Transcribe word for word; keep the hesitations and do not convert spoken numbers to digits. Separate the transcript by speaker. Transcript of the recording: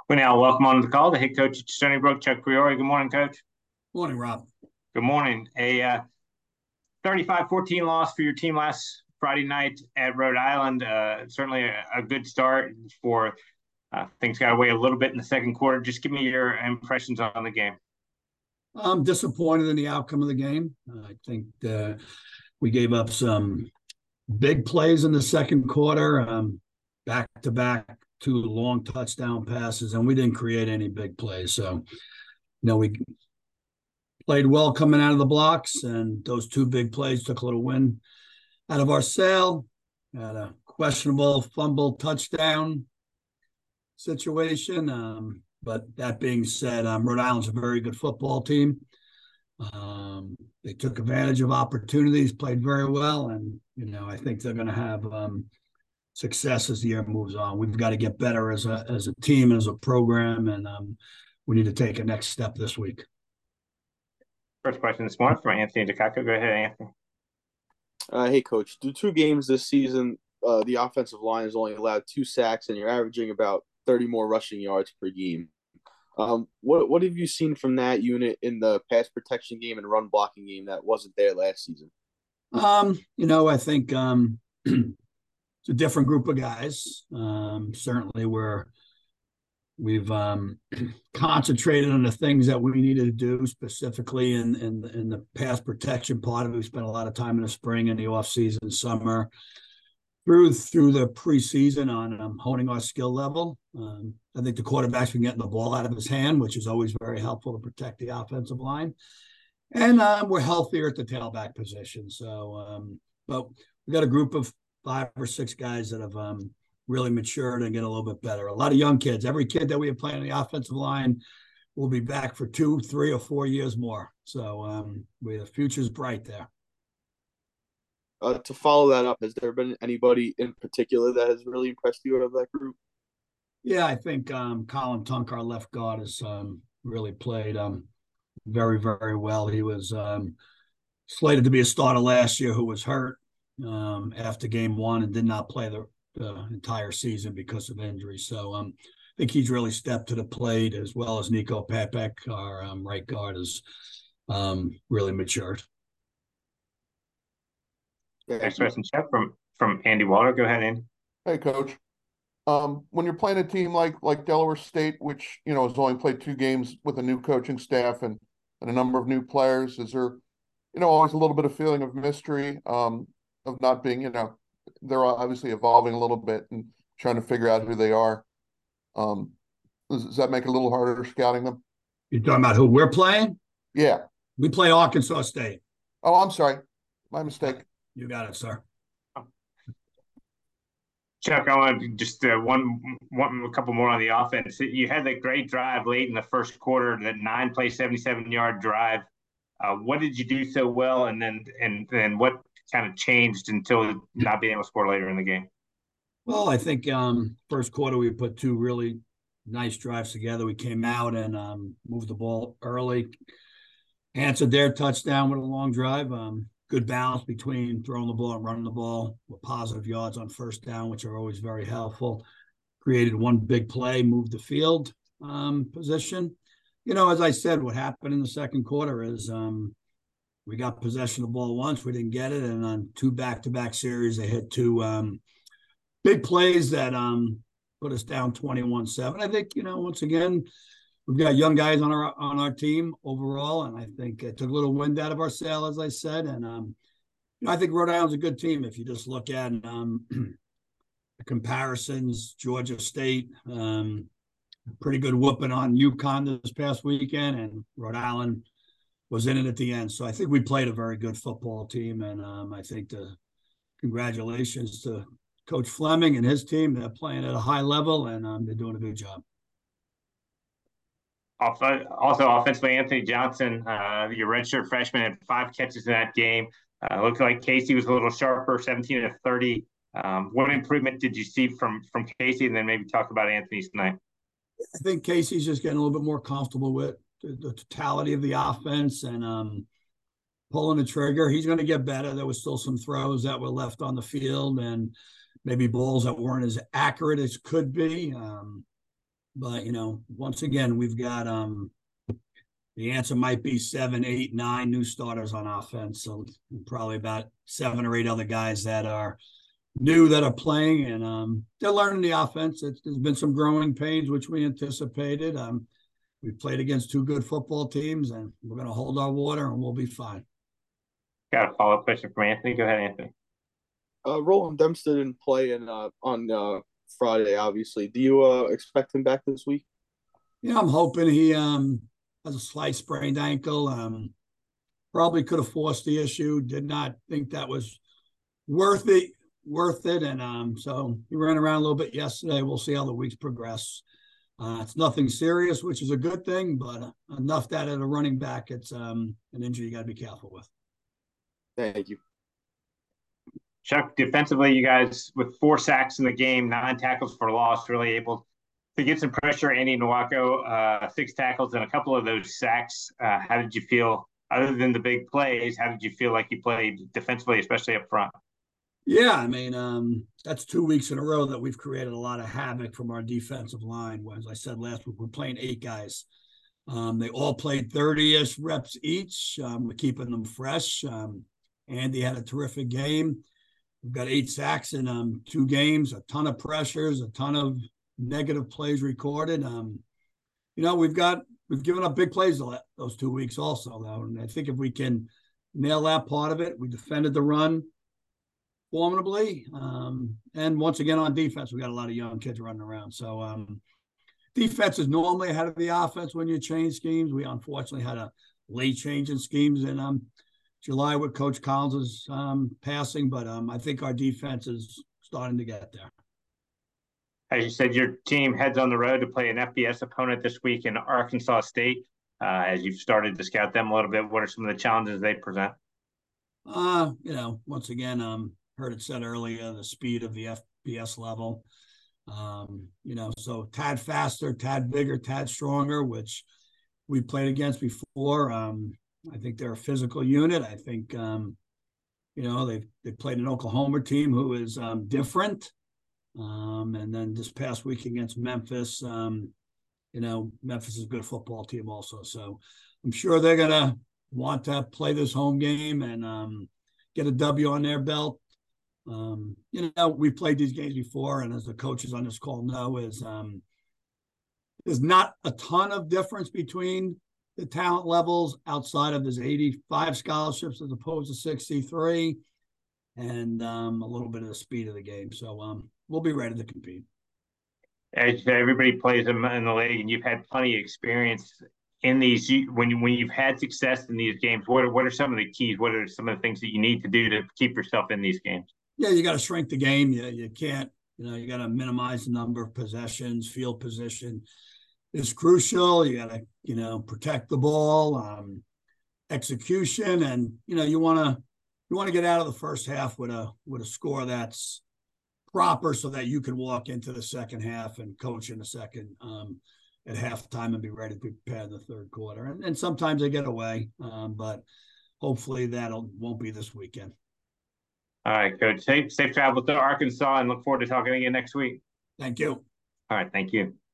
Speaker 1: We now welcome on the call the head coach at Stony Brook, Chuck Priore. Good morning, Coach.
Speaker 2: Morning, Rob.
Speaker 1: Good morning. A uh, thirty-five fourteen loss for your team last Friday night at Rhode Island. Uh, certainly a, a good start for uh, things got away a little bit in the second quarter. Just give me your impressions on the game.
Speaker 2: I'm disappointed in the outcome of the game. I think uh, we gave up some big plays in the second quarter, um, back-to-back two long touchdown passes, and we didn't create any big plays. So, you know, we played well coming out of the blocks, and those two big plays took a little wind out of our sail. Had a questionable fumble touchdown situation. Um, but that being said, um, Rhode Island's a very good football team. Um, they took advantage of opportunities, played very well, and, you know, I think they're going to have um, – success as the year moves on. We've got to get better as a as a team, as a program, and um, we need to take a next step this week.
Speaker 1: First question this morning from Anthony DeCacco. Go ahead, Anthony.
Speaker 3: Uh, hey, Coach. Through two games this season, uh, the offensive line has only allowed two sacks, and you're averaging about thirty more rushing yards per game. Um, what what have you seen from that unit in the pass protection game and run blocking game that wasn't there last season?
Speaker 2: Um, you know, I think um, – it's a different group of guys. Um, certainly, we're we've um, concentrated on the things that we needed to do, specifically in in, in the pass protection part of it. We spent a lot of time in the spring and the off season, summer, through through the preseason on um, honing our skill level. Um, I think the quarterback's been getting the ball out of his hand, which is always very helpful to protect the offensive line. And um, we're healthier at the tailback position. So, um, but we got a group of five or six guys that have um, really matured and get a little bit better. A lot of young kids. Every kid that we have playing on the offensive line will be back for two, three, or four years more. So um, we, the future's bright there.
Speaker 3: Uh, to follow that up, has there been anybody in particular that has really impressed you out of that group?
Speaker 2: Yeah, I think um, Colin Tunk, our left guard, has um, really played um, very, very well. He was um, slated to be a starter last year who was hurt um after game one and did not play the, the entire season because of injury. So um I think he's really stepped to the plate, as well as Nico Papek, our um, right guard, has um really matured.
Speaker 1: Next question, Chuck, from from Andy Waller. Go ahead, Andy.
Speaker 4: Hey, Coach. Um, when you're playing a team like like Delaware State, which, you know, has only played two games with a new coaching staff and, and a number of new players, is there, you know, always a little bit of feeling of mystery, um, of not being, you know, they're obviously evolving a little bit and trying to figure out who they are. Um, does, does that make it a little harder scouting them?
Speaker 2: You're talking about who we're playing?
Speaker 4: Yeah.
Speaker 2: We play Arkansas State.
Speaker 4: Oh, I'm sorry. My mistake.
Speaker 2: You got it, sir.
Speaker 1: Chuck, I want to just uh, one, one, a couple more on the offense. You had that great drive late in the first quarter, that nine-play, seventy-seven-yard drive. Uh, what did you do so well, and then and then what kind of changed until not being able to score later in the game?
Speaker 2: Well, I think um, first quarter we put two really nice drives together. We came out and um, moved the ball early, answered their touchdown with a long drive. Um, good balance between throwing the ball and running the ball with positive yards on first down, which are always very helpful. Created one big play, moved the field um, position. You know, as I said, what happened in the second quarter is um, we got possession of the ball once, we didn't get it, and on two back-to-back series, they hit two um, big plays that um, put us down twenty-one seven. I think, you know, once again, we've got young guys on our on our team overall, and I think it took a little wind out of our sail, as I said. And um, you know, I think Rhode Island's a good team. If you just look at um, the comparisons, Georgia State, um, pretty good whooping on UConn this past weekend, and Rhode Island was in it at the end. So I think we played a very good football team, and um, I think the congratulations to Coach Fleming and his team. They're playing at a high level, and um, they're doing a good job.
Speaker 1: Also, offensively, Anthony Johnson, uh, your redshirt freshman, had five catches in that game. Uh, looked like Casey was a little sharper, seventeen to thirty. Um, what improvement did you see from from Casey? And then maybe talk about Anthony's tonight.
Speaker 2: I think Casey's just getting a little bit more comfortable with the, the totality of the offense and um, pulling the trigger. He's going to get better. There was still some throws that were left on the field and maybe balls that weren't as accurate as could be. Um, But, you know, once again, we've got um, the answer might be seven, eight, nine new starters on offense. So probably about seven or eight other guys that are new that are playing, and um, they're learning the offense. It's, there's been some growing pains, which we anticipated. Um, we played against two good football teams, and we're going to hold our water, and we'll be fine.
Speaker 1: Got a follow-up question from Anthony. Go ahead, Anthony.
Speaker 3: Uh, Roland Dempster didn't play in uh, on uh, Friday, obviously. Do you uh, expect him back this week?
Speaker 2: Yeah, I'm hoping he um, has a slight sprained ankle. Um, probably could have forced the issue. Did not think that was worth it. Worth it, and um, so he ran around a little bit yesterday. We'll see how the weeks progress. Uh, it's nothing serious, which is a good thing, but enough that at a running back, it's um, an injury you got to be careful with.
Speaker 3: Thank you.
Speaker 1: Chuck, defensively, you guys with four sacks in the game, nine tackles for loss, really able to get some pressure. Andy Nwako, uh, six tackles and a couple of those sacks. Uh, how did you feel, other than the big plays, how did you feel like you played defensively, especially up front?
Speaker 2: Yeah, I mean, um, that's two weeks in a row that we've created a lot of havoc from our defensive line. As I said last week, we're playing eight guys. Um, they all played thirty-ish reps each. Um, we're keeping them fresh. Um, Andy had a terrific game. We've got eight sacks in um, two games, a ton of pressures, a ton of negative plays recorded. Um, you know, we've got we've given up big plays those two weeks also, though. And I think if we can nail that part of it, we defended the run formidably. Um, and once again, on defense, we got a lot of young kids running around. So um, defense is normally ahead of the offense when you change schemes. We unfortunately had a late change in schemes in um, July with Coach Collins' um, passing, but um, I think our defense is starting to get there.
Speaker 1: As you said, your team heads on the road to play an F B S opponent this week in Arkansas State. Uh, as you've started to scout them a little bit, what are some of the challenges they present?
Speaker 2: Uh, you know, once again, um, heard it said earlier, the speed of the F B S level. Um, you know, so tad faster, tad bigger, tad stronger, which we played against before. Um, I think they're a physical unit. I think, um, you know, they've, they played an Oklahoma team who is um, different. Um, and then this past week against Memphis, um, you know, Memphis is a good football team also. So I'm sure they're going to want to play this home game and um, get a W on their belt. Um, you know, we played these games before, and as the coaches on this call know, is um, there's not a ton of difference between the talent levels outside of this eighty-five scholarships as opposed to sixty-three, and um, a little bit of the speed of the game. So um, we'll be ready to compete.
Speaker 1: As everybody plays them in the league, and you've had plenty of experience in these, when you, when you've had success in these games, what are, what are some of the keys? What are some of the things that you need to do to keep yourself in these games?
Speaker 2: Yeah, you got to shrink the game. You, you can't, you know, you got to minimize the number of possessions. Field position is crucial. You got to, you know, protect the ball, um, execution, and, you know, you want to, you want to get out of the first half with a, with a score that's proper so that you can walk into the second half and coach in the second um, at halftime and be ready to prepare the third quarter. And, and sometimes they get away, um, but hopefully that'll won't be this weekend.
Speaker 1: All right, Coach. Safe, safe travel to Arkansas, and look forward to talking again next week.
Speaker 2: Thank you.
Speaker 1: All right, thank you.